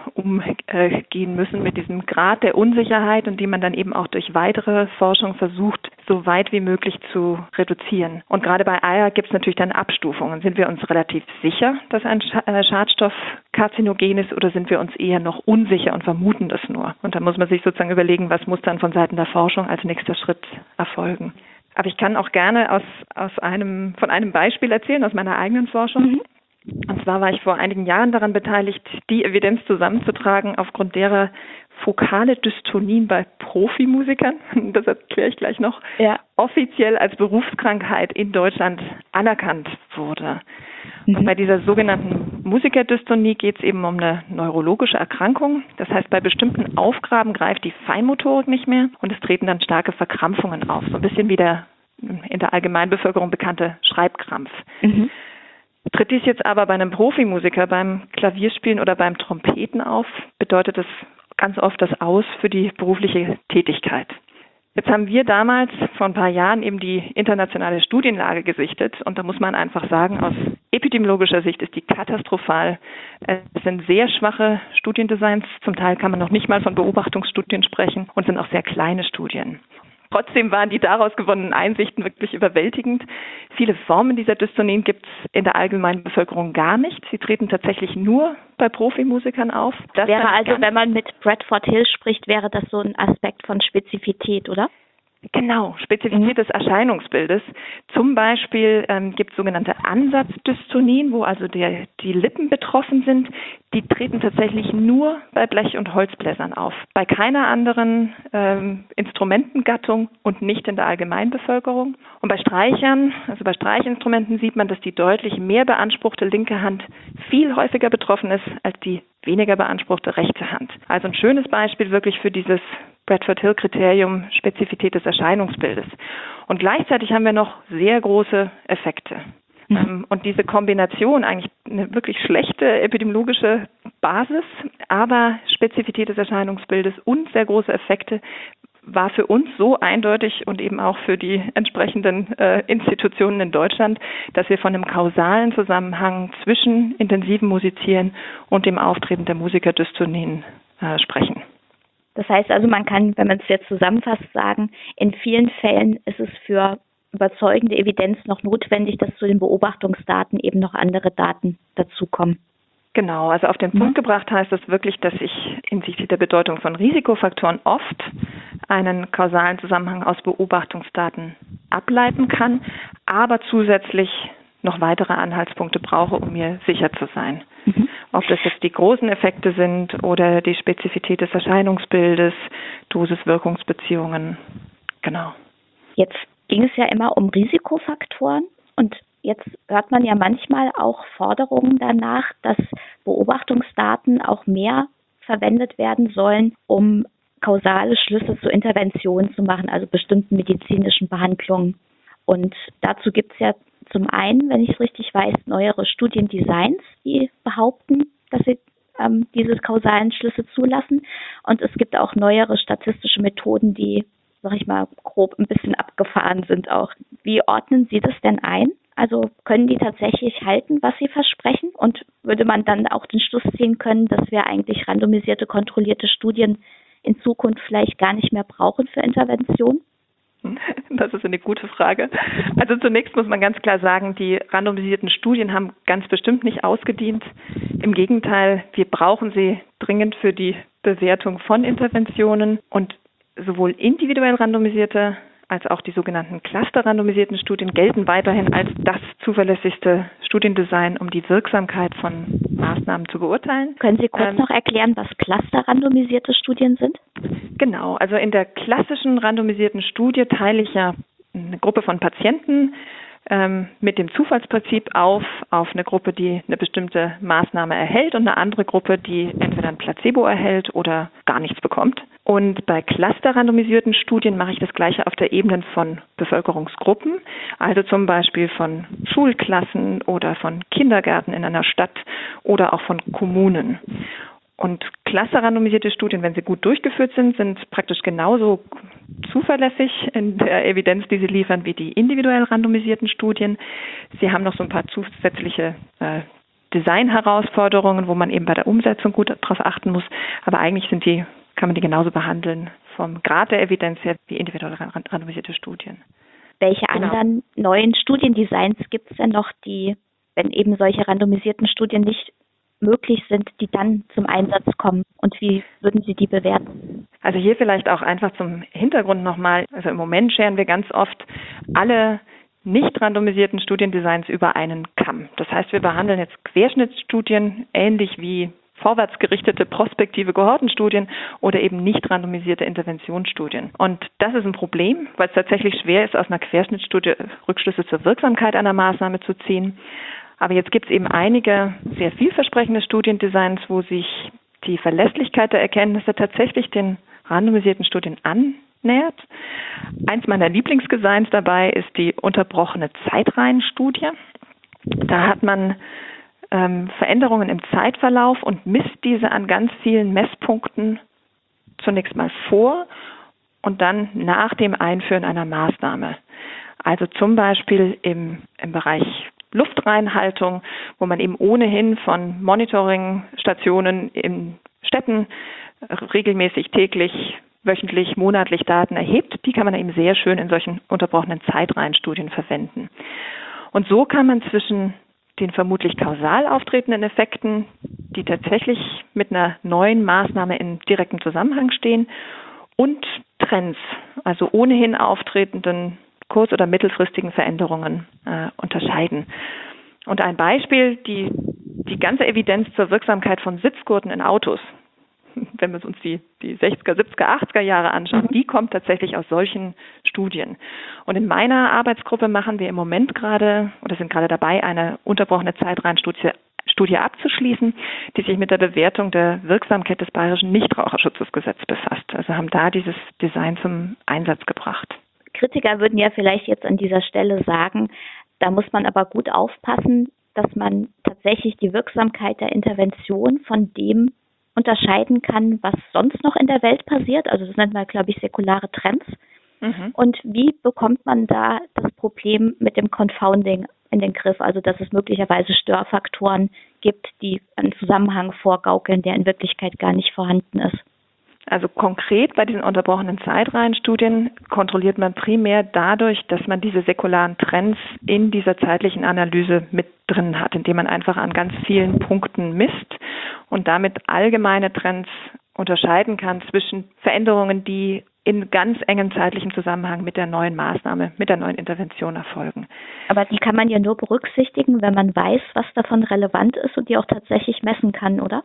umgehen müssen, mit diesem Grad der Unsicherheit und die man dann eben auch durch weitere Forschung versucht, so weit wie möglich zu reduzieren. Und gerade bei Eier gibt es natürlich dann Abstufungen. Sind wir uns relativ sicher, dass ein Schadstoff karzinogen ist, oder sind wir uns eher noch unsicher und vermuten das nur? Und da muss man sich sozusagen überlegen, was muss dann von Seiten der Forschung als nächster Schritt erfolgen. Aber ich kann auch gerne aus, aus einem, von einem Beispiel erzählen, aus meiner eigenen Forschung. Mhm. Und zwar war ich vor einigen Jahren daran beteiligt, die Evidenz zusammenzutragen, aufgrund derer fokale Dystonien bei Profimusikern, das erkläre ich gleich noch, ja. offiziell als Berufskrankheit in Deutschland anerkannt wurde. Mhm. Und bei dieser sogenannten Musikerdystonie geht es eben um eine neurologische Erkrankung. Das heißt, bei bestimmten Aufgaben greift die Feinmotorik nicht mehr und es treten dann starke Verkrampfungen auf. So ein bisschen wie der in der Allgemeinbevölkerung bekannte Schreibkrampf. Mhm. Tritt dies jetzt aber bei einem Profimusiker beim Klavierspielen oder beim Trompeten auf, bedeutet es ganz oft das Aus für die berufliche Tätigkeit. Jetzt haben wir damals vor ein paar Jahren eben die internationale Studienlage gesichtet und da muss man einfach sagen, aus epidemiologischer Sicht ist die katastrophal. Es sind sehr schwache Studiendesigns, zum Teil kann man noch nicht mal von Beobachtungsstudien sprechen und sind auch sehr kleine Studien. Trotzdem waren die daraus gewonnenen Einsichten wirklich überwältigend. Viele Formen dieser Dystonien gibt es in der allgemeinen Bevölkerung gar nicht. Sie treten tatsächlich nur bei Profimusikern auf. Das wäre also, wenn man mit Bradford Hill spricht, wäre das so ein Aspekt von Spezifität, oder? Genau, Spezifität des Erscheinungsbildes. Zum Beispiel ähm, gibt es sogenannte Ansatzdystonien, wo also der, die Lippen betroffen sind. Die treten tatsächlich nur bei Blech- und Holzbläsern auf. Bei keiner anderen ähm, Instrumentengattung und nicht in der Allgemeinbevölkerung. Und bei Streichern, also bei Streichinstrumenten sieht man, dass die deutlich mehr beanspruchte linke Hand viel häufiger betroffen ist als die weniger beanspruchte rechte Hand. Also ein schönes Beispiel wirklich für dieses Bradford-Hill-Kriterium Spezifität des Erscheinungsbildes. Und gleichzeitig haben wir noch sehr große Effekte. Mhm. Ähm, und diese Kombination, eigentlich eine wirklich schlechte epidemiologische Basis, aber Spezifität des Erscheinungsbildes und sehr große Effekte, war für uns so eindeutig und eben auch für die entsprechenden äh, Institutionen in Deutschland, dass wir von einem kausalen Zusammenhang zwischen intensivem Musizieren und dem Auftreten der Musikerdystonien äh, sprechen. Das heißt also, man kann, wenn man es jetzt zusammenfasst, sagen, in vielen Fällen ist es für überzeugende Evidenz noch notwendig, dass zu den Beobachtungsdaten eben noch andere Daten dazukommen. Genau, also auf den Punkt gebracht heißt es wirklich, dass ich hinsichtlich der Bedeutung von Risikofaktoren oft einen kausalen Zusammenhang aus Beobachtungsdaten ableiten kann, aber zusätzlich noch weitere Anhaltspunkte brauche, um mir sicher zu sein. Mhm. Ob das jetzt die großen Effekte sind oder die Spezifität des Erscheinungsbildes, Dosis-Wirkungsbeziehungen, genau. Jetzt ging es ja immer um Risikofaktoren und jetzt hört man ja manchmal auch Forderungen danach, dass Beobachtungsdaten auch mehr verwendet werden sollen, um kausale Schlüsse zur Intervention zu machen, also bestimmten medizinischen Behandlungen. Und dazu gibt es ja zum einen, wenn ich es richtig weiß, neuere Studiendesigns, die behaupten, dass sie ähm, diese kausalen Schlüsse zulassen. Und es gibt auch neuere statistische Methoden, die, sag ich mal, grob ein bisschen abgefahren sind auch. Wie ordnen Sie das denn ein? Also können die tatsächlich halten, was sie versprechen? Und würde man dann auch den Schluss ziehen können, dass wir eigentlich randomisierte, kontrollierte Studien in Zukunft vielleicht gar nicht mehr brauchen für Intervention? Das ist eine gute Frage. Also zunächst muss man ganz klar sagen, die randomisierten Studien haben ganz bestimmt nicht ausgedient. Im Gegenteil, wir brauchen sie dringend für die Bewertung von Interventionen und sowohl individuell randomisierte als auch die sogenannten cluster-randomisierten Studien gelten weiterhin als das zuverlässigste Studiendesign, um die Wirksamkeit von Maßnahmen zu beurteilen. Können Sie kurz ähm, noch erklären, was cluster-randomisierte Studien sind? Genau, also in der klassischen randomisierten Studie teile ich ja eine Gruppe von Patienten ähm, mit dem Zufallsprinzip auf, auf eine Gruppe, die eine bestimmte Maßnahme erhält und eine andere Gruppe, die entweder ein Placebo erhält oder gar nichts bekommt. Und bei cluster-randomisierten Studien mache ich das Gleiche auf der Ebene von Bevölkerungsgruppen, also zum Beispiel von Schulklassen oder von Kindergärten in einer Stadt oder auch von Kommunen. Und cluster-randomisierte Studien, wenn sie gut durchgeführt sind, sind praktisch genauso zuverlässig in der Evidenz, die sie liefern, wie die individuell randomisierten Studien. Sie haben noch so ein paar zusätzliche äh, Design-Herausforderungen, wo man eben bei der Umsetzung gut darauf achten muss. Aber eigentlich sind die, kann man die genauso behandeln vom Grad der Evidenz her wie individuell randomisierte Studien. Welche genau. anderen neuen Studiendesigns gibt es denn noch, die, wenn eben solche randomisierten Studien nicht möglich sind, die dann zum Einsatz kommen und wie würden Sie die bewerten? Also hier vielleicht auch einfach zum Hintergrund nochmal, also im Moment scheren wir ganz oft alle nicht randomisierten Studiendesigns über einen Kamm. Das heißt, wir behandeln jetzt Querschnittsstudien ähnlich wie vorwärtsgerichtete prospektive Kohortenstudien oder eben nicht randomisierte Interventionsstudien. Und das ist ein Problem, weil es tatsächlich schwer ist, aus einer Querschnittsstudie Rückschlüsse zur Wirksamkeit einer Maßnahme zu ziehen. Aber jetzt gibt es eben einige sehr vielversprechende Studiendesigns, wo sich die Verlässlichkeit der Erkenntnisse tatsächlich den randomisierten Studien annähert. Eins meiner Lieblingsdesigns dabei ist die unterbrochene Zeitreihenstudie. Da hat man ähm, Veränderungen im Zeitverlauf und misst diese an ganz vielen Messpunkten zunächst mal vor und dann nach dem Einführen einer Maßnahme. Also zum Beispiel im, im Bereich Luftreinhaltung, wo man eben ohnehin von Monitoringstationen in Städten regelmäßig täglich, wöchentlich, monatlich Daten erhebt. Die kann man eben sehr schön in solchen unterbrochenen Zeitreihenstudien verwenden. Und so kann man zwischen den vermutlich kausal auftretenden Effekten, die tatsächlich mit einer neuen Maßnahme in direktem Zusammenhang stehen, und Trends, also ohnehin auftretenden kurz- oder mittelfristigen Veränderungen äh, unterscheiden. Und ein Beispiel, die, die ganze Evidenz zur Wirksamkeit von Sitzgurten in Autos, wenn wir uns die, die sechziger, siebziger, achtziger Jahre anschauen, die kommt tatsächlich aus solchen Studien. Und in meiner Arbeitsgruppe machen wir im Moment gerade oder sind gerade dabei, eine unterbrochene Zeitreihenstudie Studie abzuschließen, die sich mit der Bewertung der Wirksamkeit des bayerischen Nichtraucherschutzgesetzes befasst. Also haben da dieses Design zum Einsatz gebracht. Kritiker würden ja vielleicht jetzt an dieser Stelle sagen, da muss man aber gut aufpassen, dass man tatsächlich die Wirksamkeit der Intervention von dem unterscheiden kann, was sonst noch in der Welt passiert. Also das nennt man, glaube ich, säkulare Trends. Mhm. Und wie bekommt man da das Problem mit dem Confounding in den Griff? Also dass es möglicherweise Störfaktoren gibt, die einen Zusammenhang vorgaukeln, der in Wirklichkeit gar nicht vorhanden ist. Also konkret bei diesen unterbrochenen Zeitreihenstudien kontrolliert man primär dadurch, dass man diese säkularen Trends in dieser zeitlichen Analyse mit drin hat, indem man einfach an ganz vielen Punkten misst und damit allgemeine Trends unterscheiden kann zwischen Veränderungen, die in ganz engem zeitlichen Zusammenhang mit der neuen Maßnahme, mit der neuen Intervention erfolgen. Aber die kann man ja nur berücksichtigen, wenn man weiß, was davon relevant ist und die auch tatsächlich messen kann, oder?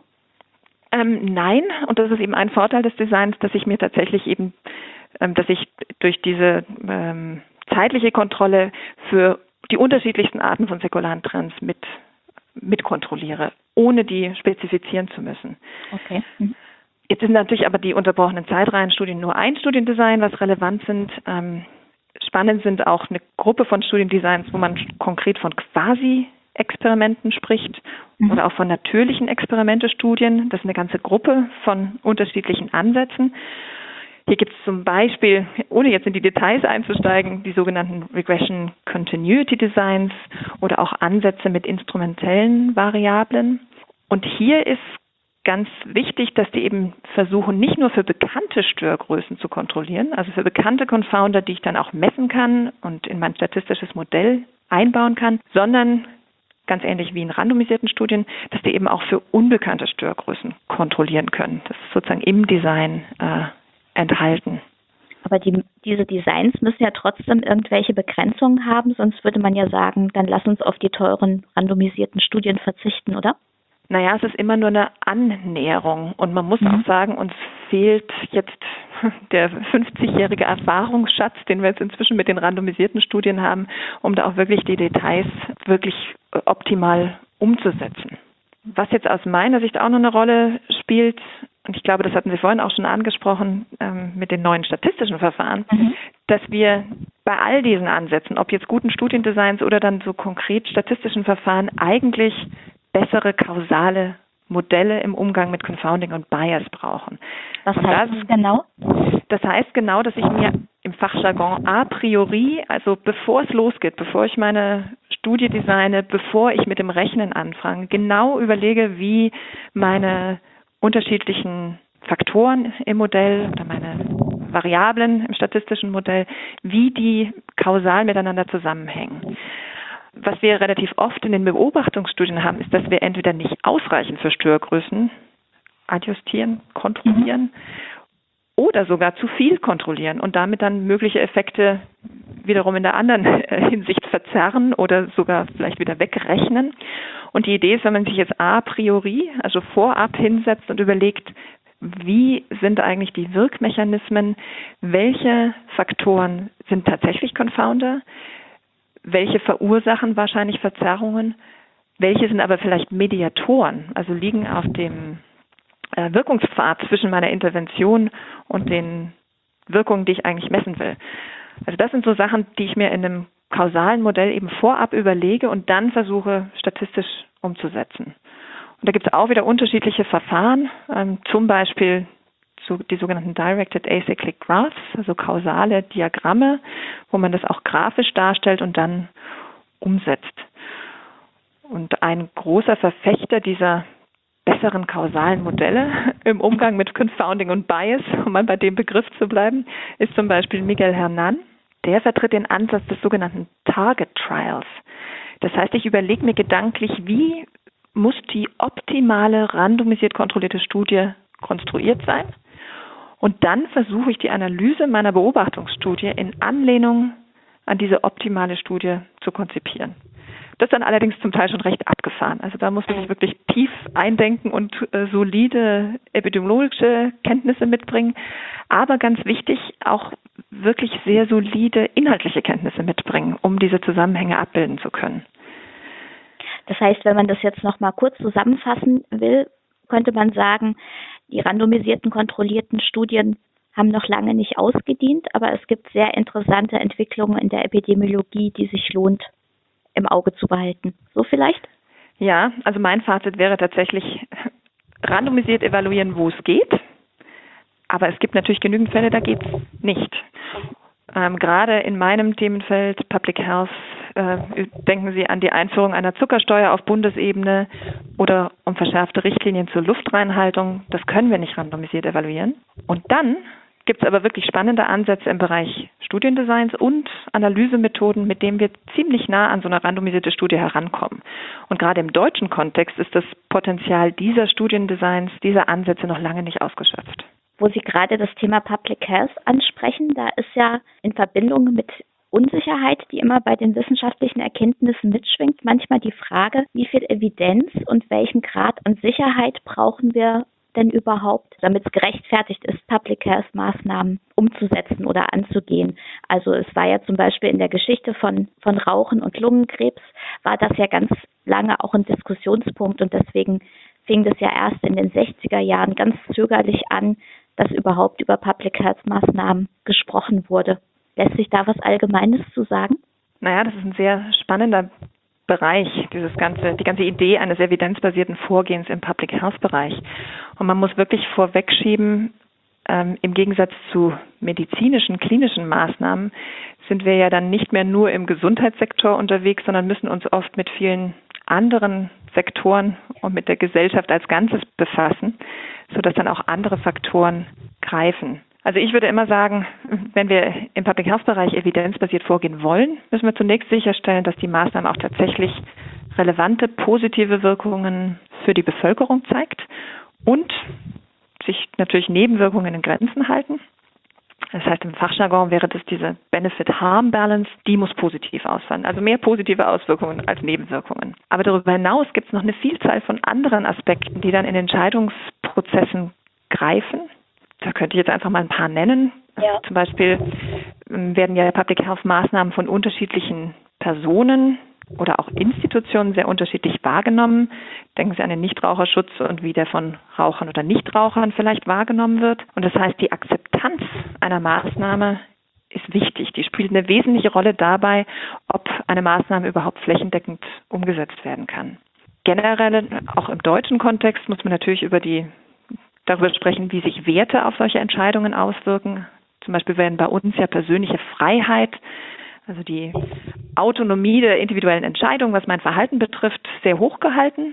Ähm, nein, und das ist eben ein Vorteil des Designs, dass ich mir tatsächlich eben, ähm, dass ich durch diese ähm, zeitliche Kontrolle für die unterschiedlichsten Arten von säkularen Trends mit, mit kontrolliere, ohne die spezifizieren zu müssen. Okay. Mhm. Jetzt sind natürlich aber die unterbrochenen Zeitreihenstudien nur ein Studiendesign, was relevant sind. Ähm, spannend sind auch eine Gruppe von Studiendesigns, wo man konkret von Quasi-Experimenten spricht mhm. oder auch von natürlichen Experimente-Studien. Das ist eine ganze Gruppe von unterschiedlichen Ansätzen. Hier gibt es zum Beispiel, ohne jetzt in die Details einzusteigen, die sogenannten Regression Continuity Designs oder auch Ansätze mit instrumentellen Variablen. Und hier ist ganz wichtig, dass die eben versuchen, nicht nur für bekannte Störgrößen zu kontrollieren, also für bekannte Confounder, die ich dann auch messen kann und in mein statistisches Modell einbauen kann, sondern ganz ähnlich wie in randomisierten Studien, dass die eben auch für unbekannte Störgrößen kontrollieren können. Das ist sozusagen im Design äh, enthalten. Aber die, diese Designs müssen ja trotzdem irgendwelche Begrenzungen haben, sonst würde man ja sagen, dann lass uns auf die teuren randomisierten Studien verzichten, oder? Naja, es ist immer nur eine Annäherung und man muss mhm. auch sagen, uns fehlt jetzt der fünfzigjährige Erfahrungsschatz, den wir jetzt inzwischen mit den randomisierten Studien haben, um da auch wirklich die Details wirklich optimal umzusetzen. Was jetzt aus meiner Sicht auch noch eine Rolle spielt, und ich glaube, das hatten Sie vorhin auch schon angesprochen, ähm, mit den neuen statistischen Verfahren, mhm. dass wir bei all diesen Ansätzen, ob jetzt guten Studiendesigns oder dann so konkret statistischen Verfahren, eigentlich bessere kausale Modelle im Umgang mit Confounding und Bias brauchen. Was heißt das genau? Das heißt genau, dass ich mir im Fachjargon a priori, also bevor es losgeht, bevor ich meine Studie designe, bevor ich mit dem Rechnen anfange, genau überlege, wie meine unterschiedlichen Faktoren im Modell oder meine Variablen im statistischen Modell, wie die kausal miteinander zusammenhängen. Was wir relativ oft in den Beobachtungsstudien haben, ist, dass wir entweder nicht ausreichend für Störgrößen adjustieren, kontrollieren mhm. oder sogar zu viel kontrollieren und damit dann mögliche Effekte wiederum in der anderen Hinsicht verzerren oder sogar vielleicht wieder wegrechnen. Und die Idee ist, wenn man sich jetzt a priori, also vorab hinsetzt und überlegt, wie sind eigentlich die Wirkmechanismen, welche Faktoren sind tatsächlich Confounder, welche verursachen wahrscheinlich Verzerrungen, Welche sind aber vielleicht Mediatoren, also liegen auf dem äh, Wirkungspfad zwischen meiner Intervention und den Wirkungen, die ich eigentlich messen will. Also das sind so Sachen, die ich mir in einem kausalen Modell eben vorab überlege und dann versuche statistisch umzusetzen. Und da gibt es auch wieder unterschiedliche Verfahren, ähm, zum Beispiel so die sogenannten Directed Acyclic Graphs, also kausale Diagramme, wo man das auch grafisch darstellt und dann umsetzt. Und ein großer Verfechter dieser besseren kausalen Modelle im Umgang mit Confounding und Bias, um mal bei dem Begriff zu bleiben, ist zum Beispiel Miguel Hernan. Der vertritt den Ansatz des sogenannten Target Trials. Das heißt, ich überlege mir gedanklich, wie muss die optimale randomisiert kontrollierte Studie konstruiert sein? Und dann versuche ich die Analyse meiner Beobachtungsstudie in Anlehnung an diese optimale Studie zu konzipieren. Das ist dann allerdings zum Teil schon recht abgefahren. Also da muss man sich wirklich tief eindenken und äh, solide epidemiologische Kenntnisse mitbringen. Aber ganz wichtig, auch wirklich sehr solide inhaltliche Kenntnisse mitbringen, um diese Zusammenhänge abbilden zu können. Das heißt, wenn man das jetzt noch mal kurz zusammenfassen will, könnte man sagen, die randomisierten, kontrollierten Studien haben noch lange nicht ausgedient, aber es gibt sehr interessante Entwicklungen in der Epidemiologie, die sich lohnt, im Auge zu behalten. So vielleicht? Ja, also mein Fazit wäre tatsächlich, randomisiert evaluieren, wo es geht. Aber es gibt natürlich genügend Fälle, da geht es nicht. Ähm, gerade in meinem Themenfeld Public Health äh, denken Sie an die Einführung einer Zuckersteuer auf Bundesebene oder um verschärfte Richtlinien zur Luftreinhaltung. Das können wir nicht randomisiert evaluieren. Und dann gibt es aber wirklich spannende Ansätze im Bereich Studiendesigns und Analysemethoden, mit denen wir ziemlich nah an so eine randomisierte Studie herankommen. Und gerade im deutschen Kontext ist das Potenzial dieser Studiendesigns, dieser Ansätze noch lange nicht ausgeschöpft. Wo Sie gerade das Thema Public Health ansprechen, da ist ja in Verbindung mit Unsicherheit, die immer bei den wissenschaftlichen Erkenntnissen mitschwingt, manchmal die Frage, wie viel Evidenz und welchen Grad an Sicherheit brauchen wir denn überhaupt, damit es gerechtfertigt ist, Public Health Maßnahmen umzusetzen oder anzugehen. Also es war ja zum Beispiel in der Geschichte von, von Rauchen und Lungenkrebs, war das ja ganz lange auch ein Diskussionspunkt und deswegen fing das ja erst in den sechziger Jahren ganz zögerlich an, dass überhaupt über Public Health Maßnahmen gesprochen wurde. Lässt sich da was Allgemeines zu sagen? Naja, das ist ein sehr spannender Bereich, dieses ganze, die ganze Idee eines evidenzbasierten Vorgehens im Public Health Bereich. Und man muss wirklich vorwegschieben, ähm, im Gegensatz zu medizinischen, klinischen Maßnahmen sind wir ja dann nicht mehr nur im Gesundheitssektor unterwegs, sondern müssen uns oft mit vielen anderen Sektoren und mit der Gesellschaft als Ganzes befassen, sodass dann auch andere Faktoren greifen. Also ich würde immer sagen, wenn wir im Public Health Bereich evidenzbasiert vorgehen wollen, müssen wir zunächst sicherstellen, dass die Maßnahme auch tatsächlich relevante positive Wirkungen für die Bevölkerung zeigt und sich natürlich Nebenwirkungen in Grenzen halten. Das heißt, im Fachjargon wäre das diese Benefit-Harm-Balance, die muss positiv ausfallen. Also mehr positive Auswirkungen als Nebenwirkungen. Aber darüber hinaus gibt es noch eine Vielzahl von anderen Aspekten, die dann in Entscheidungsprozessen greifen. Da könnte ich jetzt einfach mal ein paar nennen. Ja. Zum Beispiel werden ja Public Health Maßnahmen von unterschiedlichen Personen oder auch Institutionen sehr unterschiedlich wahrgenommen. Denken Sie an den Nichtraucherschutz und wie der von Rauchern oder Nichtrauchern vielleicht wahrgenommen wird. Und das heißt, die Akzeptanz einer Maßnahme ist wichtig. Die spielt eine wesentliche Rolle dabei, ob eine Maßnahme überhaupt flächendeckend umgesetzt werden kann. Generell, auch im deutschen Kontext, muss man natürlich über die darüber sprechen, wie sich Werte auf solche Entscheidungen auswirken. Zum Beispiel werden bei uns ja persönliche Freiheit, also die Autonomie der individuellen Entscheidung, was mein Verhalten betrifft, sehr hoch gehalten.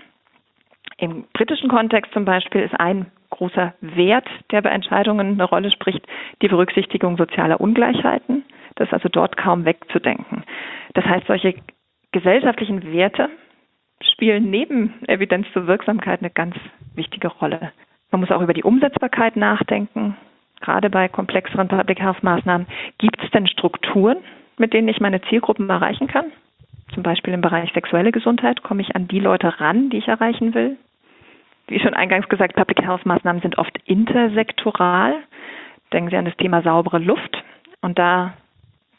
Im britischen Kontext zum Beispiel ist ein großer Wert, der bei Entscheidungen eine Rolle spricht, die Berücksichtigung sozialer Ungleichheiten. Das ist also dort kaum wegzudenken. Das heißt, solche gesellschaftlichen Werte spielen neben Evidenz zur Wirksamkeit eine ganz wichtige Rolle. Man muss auch über die Umsetzbarkeit nachdenken. Gerade bei komplexeren Public Health Maßnahmen, gibt es denn Strukturen, mit denen ich meine Zielgruppen erreichen kann? Zum Beispiel im Bereich sexuelle Gesundheit komme ich an die Leute ran, die ich erreichen will. Wie schon eingangs gesagt, Public Health Maßnahmen sind oft intersektoral. Denken Sie an das Thema saubere Luft. Und da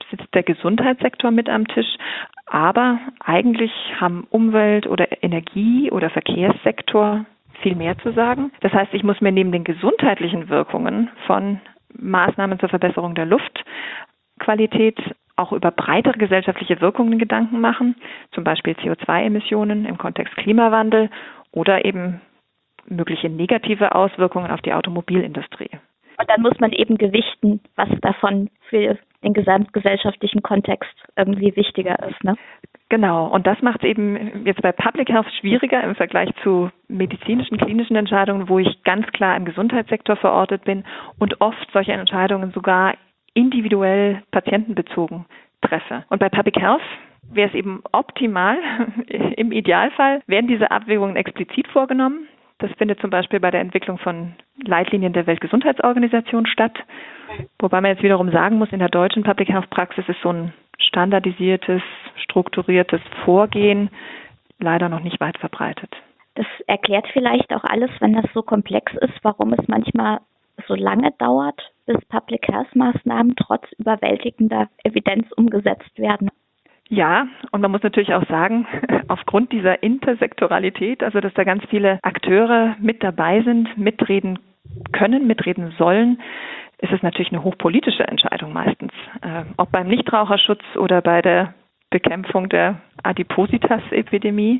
sitzt der Gesundheitssektor mit am Tisch, aber eigentlich haben Umwelt- oder Energie- oder Verkehrssektor viel mehr zu sagen. Das heißt, ich muss mir neben den gesundheitlichen Wirkungen von Maßnahmen zur Verbesserung der Luftqualität auch über breitere gesellschaftliche Wirkungen Gedanken machen, zum Beispiel C O zwei Emissionen im Kontext Klimawandel oder eben mögliche negative Auswirkungen auf die Automobilindustrie. Und dann muss man eben gewichten, was davon für den gesamtgesellschaftlichen Kontext irgendwie wichtiger ist, ne? Genau, und das macht es eben jetzt bei Public Health schwieriger im Vergleich zu medizinischen, klinischen Entscheidungen, wo ich ganz klar im Gesundheitssektor verortet bin und oft solche Entscheidungen sogar individuell patientenbezogen treffe. Und bei Public Health wäre es eben optimal, im Idealfall werden diese Abwägungen explizit vorgenommen. Das findet zum Beispiel bei der Entwicklung von Leitlinien der Weltgesundheitsorganisation statt. Wobei man jetzt wiederum sagen muss, in der deutschen Public Health Praxis ist so ein standardisiertes, strukturiertes Vorgehen leider noch nicht weit verbreitet. Das erklärt vielleicht auch alles, wenn das so komplex ist, warum es manchmal so lange dauert, bis Public Health Maßnahmen trotz überwältigender Evidenz umgesetzt werden. Ja, und man muss natürlich auch sagen, aufgrund dieser Intersektoralität, also dass da ganz viele Akteure mit dabei sind, mitreden können, mitreden sollen, ist es natürlich eine hochpolitische Entscheidung meistens. Äh, ob beim Nichtraucherschutz oder bei der Bekämpfung der Adipositas-Epidemie.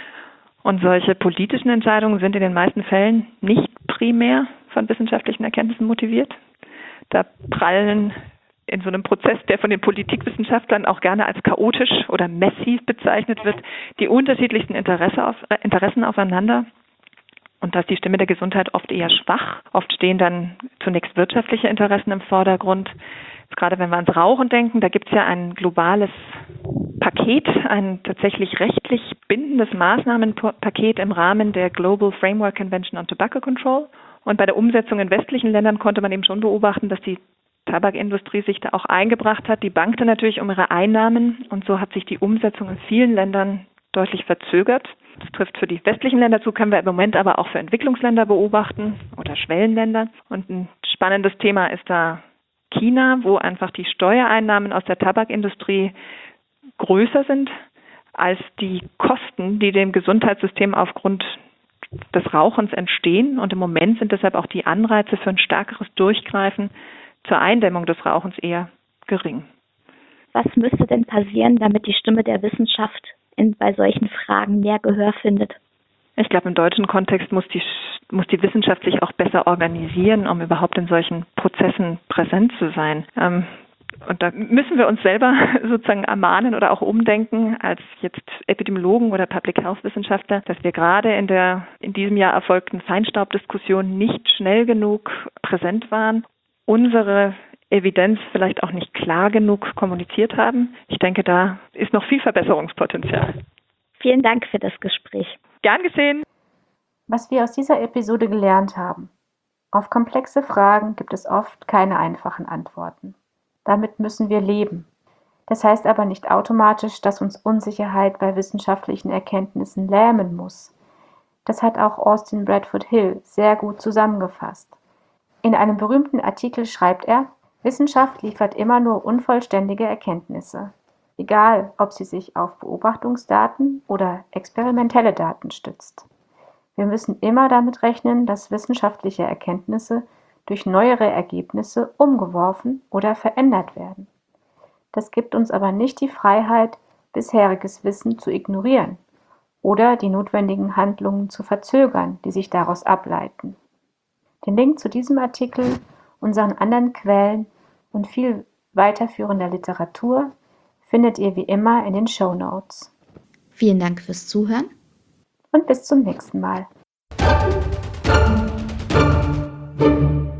Und solche politischen Entscheidungen sind in den meisten Fällen nicht primär von wissenschaftlichen Erkenntnissen motiviert. Da prallen in so einem Prozess, der von den Politikwissenschaftlern auch gerne als chaotisch oder messy bezeichnet wird, die unterschiedlichsten Interesse auf, äh, Interessen aufeinander. Und da ist die Stimme der Gesundheit oft eher schwach. Oft stehen dann zunächst wirtschaftliche Interessen im Vordergrund. Jetzt gerade wenn wir ans Rauchen denken, da gibt es ja ein globales Paket, ein tatsächlich rechtlich bindendes Maßnahmenpaket im Rahmen der Global Framework Convention on Tobacco Control. Und bei der Umsetzung in westlichen Ländern konnte man eben schon beobachten, dass die Tabakindustrie sich da auch eingebracht hat. Die bankte natürlich um ihre Einnahmen und so hat sich die Umsetzung in vielen Ländern deutlich verzögert. Das trifft für die westlichen Länder zu, können wir im Moment aber auch für Entwicklungsländer beobachten oder Schwellenländer. Und ein spannendes Thema ist da China, wo einfach die Steuereinnahmen aus der Tabakindustrie größer sind als die Kosten, die dem Gesundheitssystem aufgrund des Rauchens entstehen. Und im Moment sind deshalb auch die Anreize für ein stärkeres Durchgreifen zur Eindämmung des Rauchens eher gering. Was müsste denn passieren, damit die Stimme der Wissenschaft in, bei solchen Fragen mehr Gehör findet? Ich glaube, im deutschen Kontext muss die, muss die Wissenschaft sich auch besser organisieren, um überhaupt in solchen Prozessen präsent zu sein. Ähm, und da müssen wir uns selber sozusagen ermahnen oder auch umdenken als jetzt Epidemiologen oder Public Health Wissenschaftler, dass wir gerade in der in diesem Jahr erfolgten Feinstaubdiskussion nicht schnell genug präsent waren, unsere Evidenz vielleicht auch nicht klar genug kommuniziert haben. Ich denke, da ist noch viel Verbesserungspotenzial. Vielen Dank für das Gespräch. Gern geschehen. Was wir aus dieser Episode gelernt haben. Auf komplexe Fragen gibt es oft keine einfachen Antworten. Damit müssen wir leben. Das heißt aber nicht automatisch, dass uns Unsicherheit bei wissenschaftlichen Erkenntnissen lähmen muss. Das hat auch Austin Bradford Hill sehr gut zusammengefasst. In einem berühmten Artikel schreibt er, Wissenschaft liefert immer nur unvollständige Erkenntnisse, egal ob sie sich auf Beobachtungsdaten oder experimentelle Daten stützt. Wir müssen immer damit rechnen, dass wissenschaftliche Erkenntnisse durch neuere Ergebnisse umgeworfen oder verändert werden. Das gibt uns aber nicht die Freiheit, bisheriges Wissen zu ignorieren oder die notwendigen Handlungen zu verzögern, die sich daraus ableiten. Den Link zu diesem Artikel, unseren anderen Quellen und viel weiterführender Literatur findet ihr wie immer in den Shownotes. Vielen Dank fürs Zuhören Und bis zum nächsten Mal.